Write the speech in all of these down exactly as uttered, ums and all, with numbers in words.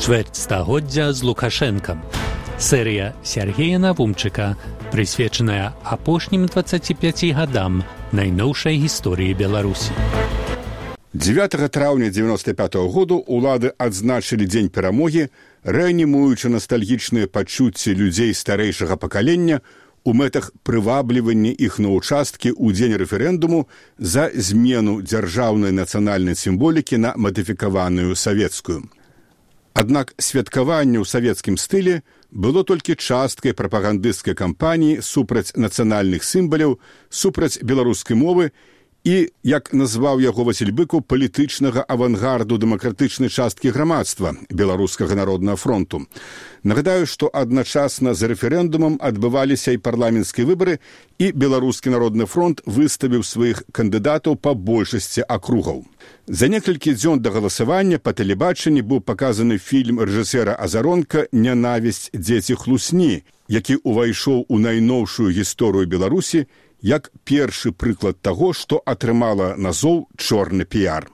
Чвэрць стагоддзя з Лукашэнкам. Серія Сергея Навумчыка, прысвечаная апошнім дваццаці пяці гадам найноўшай гісторыі Беларусі. дзевятага траўня дзевяноста пятага году ўлады адзначылі дзень перамогі, рэанімуючы настальгічныя пачуцці людзей старэйшага пакалення у мэтах прываблівання іх на ўчасткі ў дзень рэферэндуму за змену дзяржаўнай нацыянальнай сімволікі на мадыфікаваную савецкую. Аднак святкаванне ў савецкім стылі было толькі часткай прапагандысцкай кампаніі супраць нацыянальных сімваляў, супраць беларускай мовы і, як назваў яго Васіль Быкаў, палітычнага авангарду дэмакратычнай часткі грамадства Беларускага народнага фронту. Нагадаю, што адначасна з рэферэндумам адбываліся і парламенцкія выбары, і Беларускі народны фронт выставіў сваіх кандыдатаў па большасці акругаў. За некалькі дзён да галасавання па тэлебачанні быў паказаны фільм рэжысэра Азаронка «Нянавісць дзеці хлусні», які ўвайшоў у найноўшую гісторыю Беларусі як першы прыклад таго, што атрымала назоў чорны піяр.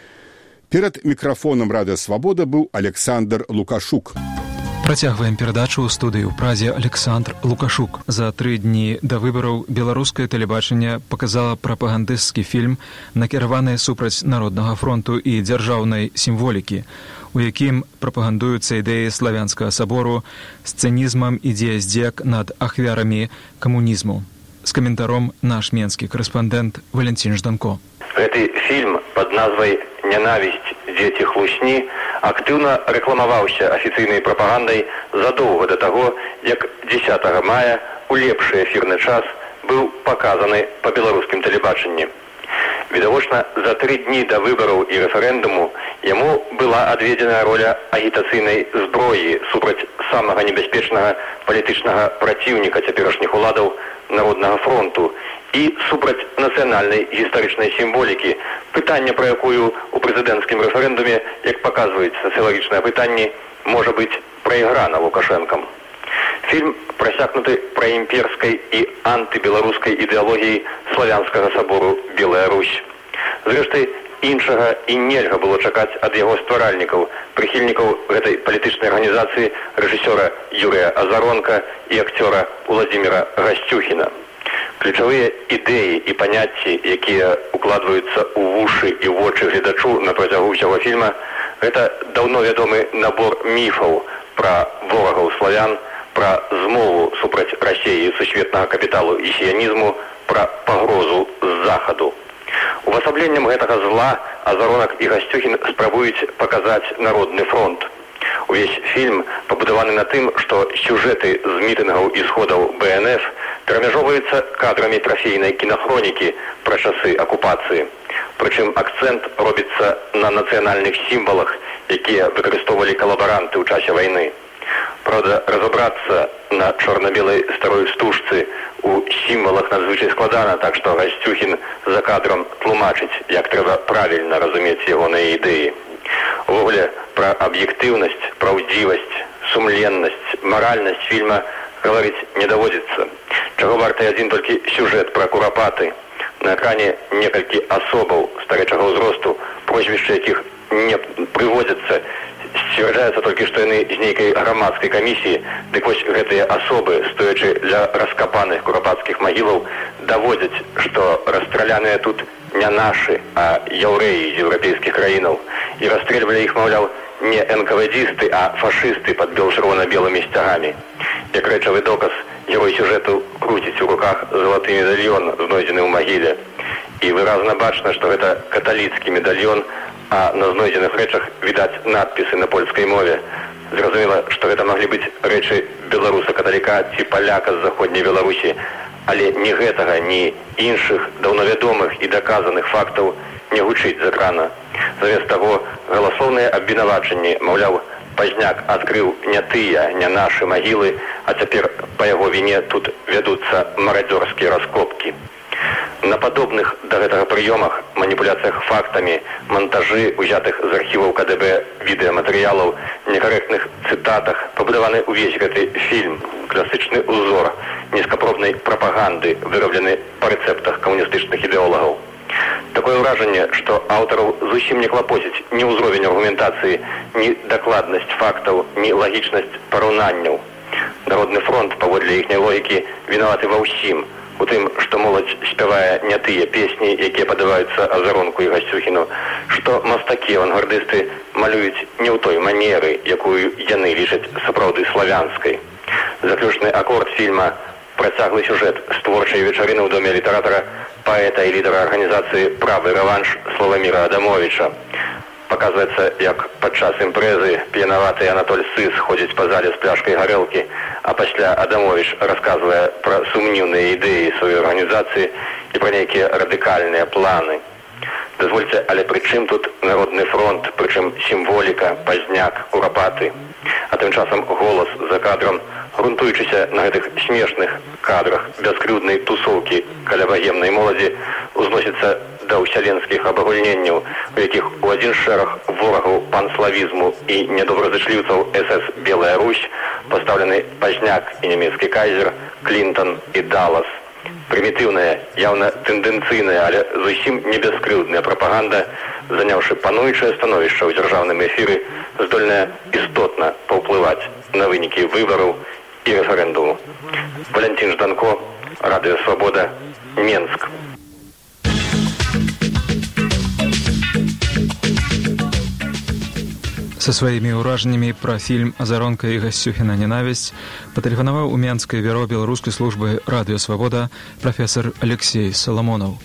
Перад мікрафонам Радыё Свабода быў Александр Лукашук. Працягваем перадачу ў студыі ў Празі Александр Лукашук. За тры дні да выбараў беларускае тэлебачанне паказала прапагандысцкі фільм, накіраваны супраць Народнага фронту і дзяржаўнай сімволікі, у якім прапагандуюцца ідэі славянскага сабору з цынізмам і дзеяздзек над ахвярамі камунізму. З каментаром наш менскі корэспандэнт Валентин Жданко. Гэты фільм пад назвай «Нянавісць дзеці хлусні» актыўна рэкламаваўся афіцыйнай прапагандай задоўга да таго, як дзесятага мая у лепшы эфірны час быў паказаны па беларускім тэлебачанні. Відавочна, за тры дні да выбараў і рэферэндуму яму была адведзена роля агітацыйнай зброі супраць самага небяспечнага палітычнага праціўніка цяперашніх уладаў Народнага фронту і супраць нацыянальнай гістарычнай сімволікі, пытанне, пра якую у прэзідэнцкім рэферэндуме, як паказваюць сацыялагічныя пытанні, можа быць прайграна Лукашэнкам. Фільм прасякнуты праімперскай і антыбеларускай ідэалогіяй славянскага сабору «Белая Русь». Зрэшты, іншага і нельга было чакаць ад яго стваральнікаў, прыхільнікаў гэтай палітычнай арганізацыі рэжысёра Юрыя Азаронка і акцёра Владзіміра Гасцюхіна. Ключавыя ідэі і паняцці, якія укладваюцца ў вушы і вочы гледачу на працягу ўсяго фільма, гэта даўно вядомы набор міфаў пра ворагаў славян, пра змову супраць Расіі, сусветнага капіталу і сіянізму, пра пагрозу з захаду. Увасабленнем гэтага зла Азаронак і Гасцюхін спрабуюць паказаць Народны фронт. Увесь фільм пабудаваны на тым, што сюжэты з мітынгаў і сходаў бэ эн эф перамяжоўваюцца кадрамі трафейнай кінахронікі пра часы акупацыі. Прычым акцэнт робіцца на нацыянальных сімвалах, якія выкарыстоўвалі калабаранты ў часе вайны. Правда, разабрацца на чорна-белай старой стужцы у сімвалах надзвычай складана, так што Гасцюхін за кадрам тлумачыць, як трэба правільна разумець ягоныя ідэі. Увогуле, пра аб'ектыўнасць, праўдзівасць, сумленнасць, маральнасць фільма гаварыць не даводзіцца. Чаго варты адзін толькі сюжэт пра курапаты. На экране некалькі асобаў старэчага ўзросту, прозвішчы якіх не прыводзяцца. Сцвярджаецца толькі, што яны з нейкай грамадскай камісіі, дык вось гэтыя асобы, стоячы ля раскапаных курапацкіх магілаў, даводзяць, што расстраляныя тут не нашы, а яўрэі з еўрапейскіх краінаў. І расстрэльвалі іх, маўляў, не эн ка вэ дзісты, а фашысты пад бел-чырвона-белымі сцягамі. Як рэчавы доказ, герой сюжэту круціць у руках залаты медальён, знойдзены ў магіле. І выразна бачна, што гэта каталіцкі медальён, а на знойдзеных рэчах відаць надпісы на польскай мове. Зразумела, што гэта маглі быць рэчы беларуса-каталіка ці паляка з заходняй Беларусі, але ні гэтага, ні іншых даўновядомых і даказаных фактаў не гучыць з экрана. Замест таго, галасоўныя абвінавачанні, маўляў, пазняк адкрыў не тыя, не нашы магілы, а цяпер па яго віне тут вядуцца марадзёрскія раскопкі. На падобных да гэтага прыёмах, маніпуляцыях фактамі, монтажы, узятых з архіваў ка дэ бэ відэаматэрыялаў, некарэктных цытатах пабудаваны ўвесь гэты фільм, класычны ўзор нізкапробнай прапаганды, выраблены па рэцэптах камуністычных ідэолагаў. Такое ўражанне, што аўтараў зусім не клапоціць ні ўзровень аргументацыі, ні дакладнасць фактаў, ні лагічнасць параўнанняў. Народны фронт, паводле іхняй логікі, вінаваты ва ўсім. У тым, што моладзь спявае не тыя песні, якія падаваюцца Азаронку і Гасцюхіну, што мастакі-авангардысты малююць не ў той манеры, якую яны лічаць сапраўды славянскай. Заключны акорд фільма працяглы сюжэт з творчай вечарыны ў доме літаратара, паэта і лідара арганізацыі «Правы рэванш» Славаміра Адамовіча. Показваецца, як падчас імпрэзы п'янаваты Анатоль Сыс ходзіць па зале з пляшкай гарэлкі, а пасля Адамовіч расказвае пра сумнівныя ідэі сваёй арганізацыі і пра нейкія радыкальныя планы. Дазвольце, але пры чым тут Народны фронт, прычым сімволіка, пазняк, курапаты. А тым часам голас за кадрам, грунтуючыся на гэтых смешных кадрах бяскрыўднай тусоўкі каля багемнай моладзі, узносіцца да ўсяленскіх абагульненняў, у якіх у адзін шэраг ворагаў панславізму і недобразычліўцаў эс эс «Белая Русь» пастаўлены пазняк і нямецкі кайзер, Клінтон і Даллас. Прымітыўная, яўна тэндэнцыйная, але зусім не бяскрыўдная прапаганда, заняўшы пануючае становішча ў дзяржаўным эфіры, здольная істотна паўплываць на вынікі выбараў і рэферэндуму. Валянцін Жданко, Радыё Свабода, Менск. Са сваімі ўражаннямі пра фільм «Азаронка і Гасцюхіна ненавісць» патэлефанаваў у Менскае бюро беларускай службы «Радыё Свабода» прафесар Алексей Саламонаў.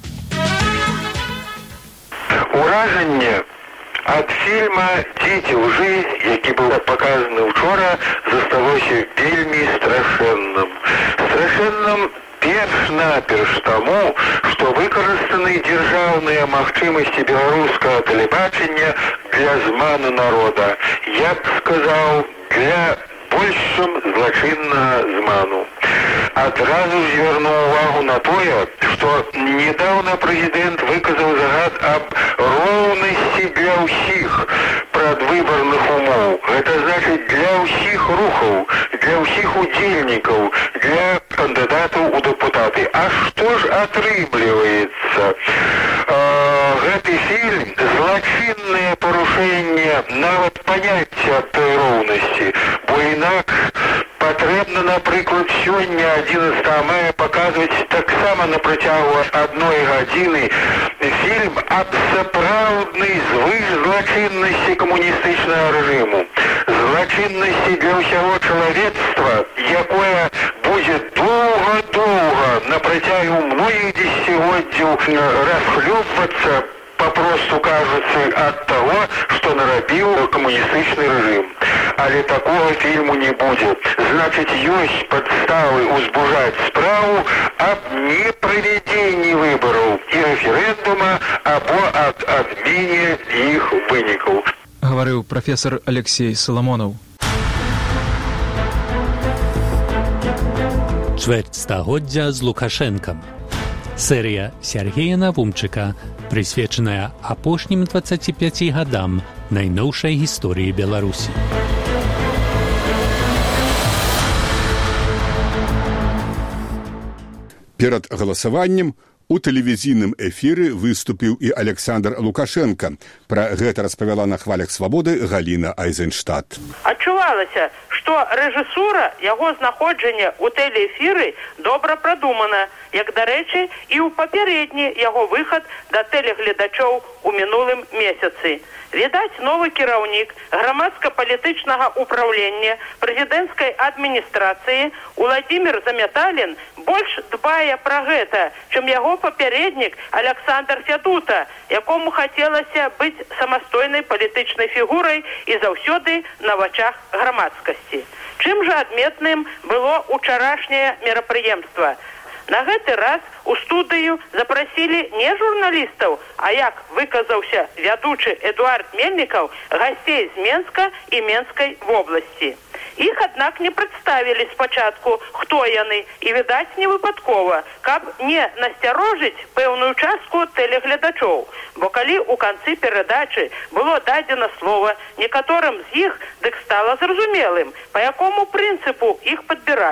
Уражанне ад фільма «Дзеці лжы», які быў паказаны ўчора, засталося вельмі страшэнным. Страшэнным перш-наперш таму, што выкарыстаны дзяржаўныя магчымасці беларускага тэлебачання для зману народа. Я б сказаў, для большым злачыннага зману. Адразу ж звярнуў увагу на тое, што недаўна прэзідэнт выказаў загад аб роўнасці для ўсіх прадвыбарных умоў. Гэта значыць для ўсіх рухаў, для ўсіх удзельнікаў, для кандыдатаў у дэпутаты. А што ж атрымліваецца? Гэты фільм злачыннае парушэнне нават паняцця той роўнасці, бо інакш патрэбна, напрыклад, сёння адзінаццатага мая паказваць таксама на працягу адной гадзіны фільм аб сапраўднай звышзлачыннасці камуністычнага рэжыму, злачыннасці для ўсяго чалавецтва, якое будзе доўга-доўга на працягу многіх дзесяцігоддзяў расхлёбвацца, папросту кажучы, ад таго, што нарабіў камуністычны рэжым. Але такога фільму не будзе. Значыць, ёсць падставы узбужаць справу аб неправядзенні выбараў і рэферэндума або аб адмене іх вынікаў. Гаварыў прафесар Алексей Саламонаў. Чвэрць стагоддзя з Лукашэнкам. Серія Сяргея Навумчыка, прысвечаная апошнім дваццаці пяці гадам найноўшай гісторыі Беларусі. Перад галасаваннем у тэлевізійным эфіры выступіў і Александр Лукашенко. Пра гэта распавяла на хвалях свабоды Галіна Айзенштадт. Адчувалася, што рэжысура яго знаходжання ў тэлеэфіры добра прадумана, як, дарэчы, і ў папярэдні яго выхад да тэлегледачоў у мінулым месяцы. Відаць, новы кіраўнік грамадска-палітычнага ўпраўлення прэзідэнцкай адміністрацыі Уладзімір Замяталін больш дбае пра гэта, чым яго папярэднік Александр Фядута, якому хацелася быць самастойнай палітычнай фігурай і заўсёды на вачах грамадскасці. Чым жа адметным было учарашняе мерапрыемства? На гэты раз у студыю запрасілі не журналістаў, а, як выказаўся вядучы Эдуард Мельнікаў, гасцей з Менска і Менскай вобласці. Іх, аднак, не прадставілі спачатку, хто яны, і, відаць, не выпадкова, каб не насцярожыць пэўную частку тэлегледачоў. Бо калі ў канцы перадачы было дадзена слова некаторым з іх, дык стала зразумелым, па якому прынцыпу іх падбіралі.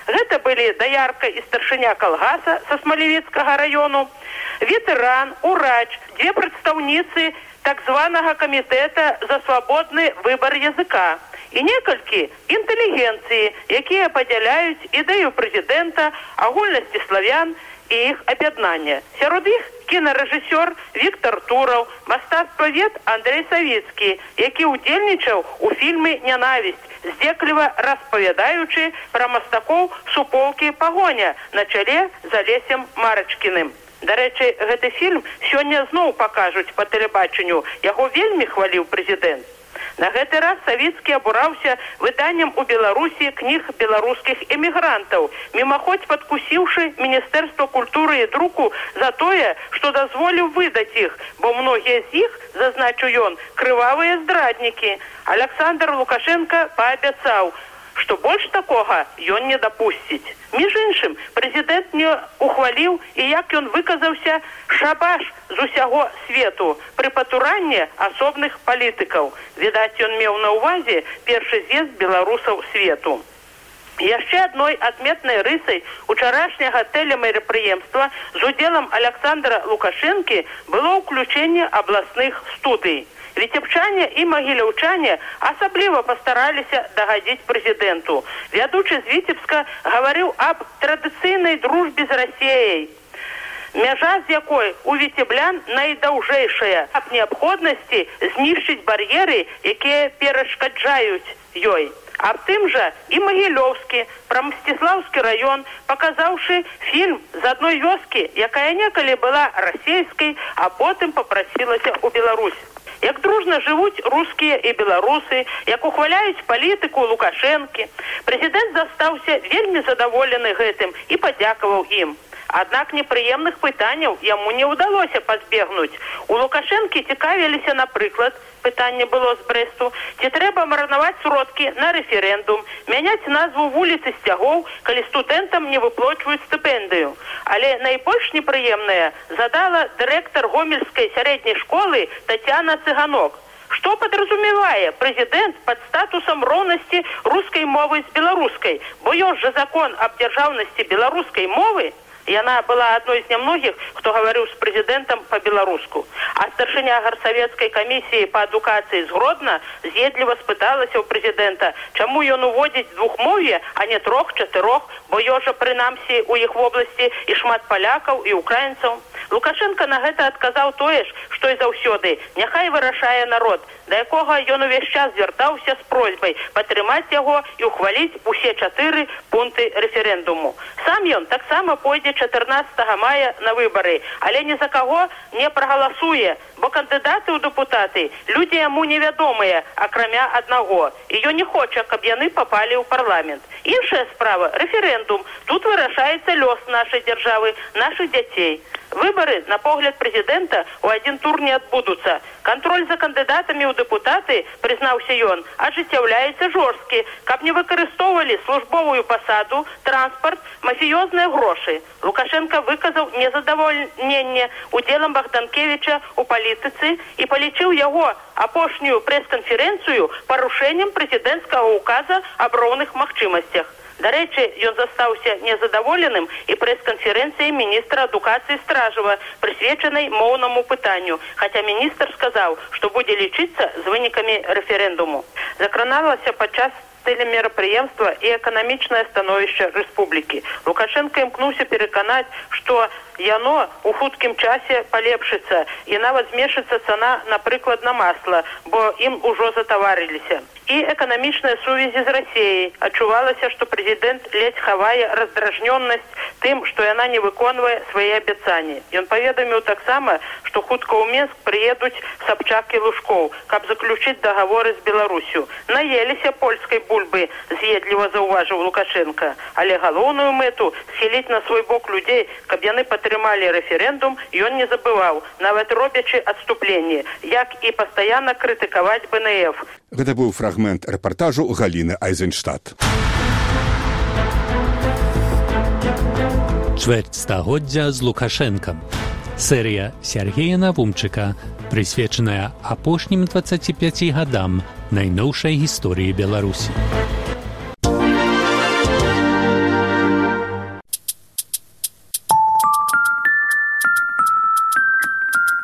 Гэта былі даярка і старшыня калгаса са Смалевіцкага раёну, ветэран, урач, дзве прадстаўніцы так званага камітэта за свабодны выбар языка і некалькі інтэлігенцыі, якія падзяляюць ідэю прэзідэнта, агульнасці славян і іх аб'яднання. Сярод іх кінарэжысёр Віктор Тураў, мастацтвавед Андрэй Савіцкі, які ўдзельнічаў у фільме «Нянавісць», здзекліва распавядаючы пра мастакоў суполкі «Пагоня» на чале з Алесем Марачкіным. Дарэчы, гэты фільм сёння зноў пакажуць па тэлебачанню. Яго вельмі хваліў прэзідэнт. На гэты раз Савіцкі абураўся выданнем у Беларусі кніг беларускіх эмігрантаў, мімаходзь падкусіўшы Міністэрства культуры і друку за тое, што дазволіў выдаць іх, бо многія з іх, зазначыў ён, крывавыя здраднікі. Аляксандр Лукашенка паабяцаў, што больш такога ён не дапусціць. Між іншым, прэзідэнт не ухваліў і, як ён выказаўся, шабаш з усяго свету пры патуранні асобных палітыкаў. Відаць, ён меў на ўвазе першы з'езд беларусаў свету. Яшчэ адной адметнай рысай учарашняга тэлемерэпрыемства з удзелам Аляксандра Лукашэнкі было ўключэнне абласных студый. Віцебчане і магіляўчане асабліва пастараліся дагадзіць прэзідэнту. Вядучы з Віцебска гаварыў аб традыцыйнай дружбе з Расіяй, мяжа з якой у віцеблян найдаўжэйшая, аб неабходнасці знішчыць бар'еры, якія перашкаджаюць ёй. Аб тым жа і Магілёўскі, пра Мсціслаўскі раён, паказаўшы фільм з адной вёскі, якая некалі была расейскай, а потым папрасілася ў Беларусь. Як дружна жывуць рускія і беларусы, як ухваляюць палітыку Лукашэнкі. Прэзідэнт застаўся вельмі задаволены гэтым і падзякаваў ім. Аднак непрыемных пытанняў яму не ўдалося пазбегнуць. У Лукашэнкі цікавіліся, напрыклад, пытанне было з Брэсту, ці трэба марнаваць сродкі на рэферэндум, мяняць назву вуліцы сцягоў, калі студэнтам не выплачваюць стыпендыю. Але найбольш непрыемнае задала дырэктар гомельскай сярэдняй школы Тацяна Цыганок. Што падразумевае прэзідэнт пад статусам роўнасці рускай мовы з беларускай? Бо ёсць жа закон аб дзяржаўнасці беларускай мовы. Яна была адной з нямногіх, хто гаварыў з прэзідэнтам па-беларуску. А старшыня гарсавецкай камісіі па адукацыі з Гродна з'едліва спыталася ў прэзідэнта, чаму ён уводзіць двухмоўе, а не трох-чатырох, бо ёсць жа прынамсі ў іх вобласці і шмат палякаў і украінцаў. Лукашенка на гэта адказаў тое ж, што і заўсёды, няхай вырашае народ, да якога ён увесь час звяртаўся з просьбай падтрымаць яго і ухваліць усе чатыры пункты рэферэндуму. Сам ён таксама пойдзе чатырнаццатага мая на выбары, але ні за каго не прагаласуе, бо кандыдаты ў дэпутаты людзі яму невядомыя, акрамя аднаго, і ён не хоча, каб яны папалі ў парламент. Іншая справа рэферэндум. Тут вырашаецца лёс нашай дзяржавы, нашых дзяцей. Выбары, на погляд прэзідэнта, у адзін тур не адбудуцца. Кантроль за кандыдатамі ў дэпутаты, прызнаўся ён, ажыццяўляецца жорсткі, каб не выкарыстоўвалі службовую пасаду, транспарт, мафіёзныя грошы. Лукашенка выказаў незадавольненне удзелам Богданкевіча ў палітыцы і палічыў яго апошнюю прэс-канферэнцыю парушэннем прэзідэнцкага указа аб роўных магчымасцях. Дарэчы, ён застаўся незадаволеным і прэс-канферэнцыяй міністра адукацыі Стражева, прысвечанай моўнаму пытанню, хаця міністр сказаў, што будзе лічыцца з вынікамі рэферэндуму. Закраналася падчас тэлемерэпрыемства і эканамічнае становішча рэспублікі. Лукашенка імкнуўся пераканаць, што яно у хуткім часе палепшыцца і нават зменшыцца цана, напрыклад, на масла, бо ім ужо затаварыліся. І эканамічныя сувязі з Расіяй. Адчувалася, што прэзідэнт ледзь хавае раздражнёнасць тым, што яна не выконвае свае абяцанні. Ён паведаміў таксама, што хутка ў Мінск прыедуць Сабчак і Лужкоў, каб заключыць дагаворы з Беларусю. Наеліся польскай бульбы, з'едліва заўважыў Лукашенка. Але галоўную мэту схіліць на свой бок людзей, каб яны падтрымалі рэферэндум, ён не забываў, нават робячы адступленне, як і пастаянна крытыкаваць бэ эн эф. Гэта быў фрагмент рэпартажу Галіны Айзенштадт. Чвэрць стагоддзя з Лукашэнкам. Серія Сяргея Навумчыка, прысвечаная апошнім дваццаці пяці гадам найноўшай гісторыі Беларусі.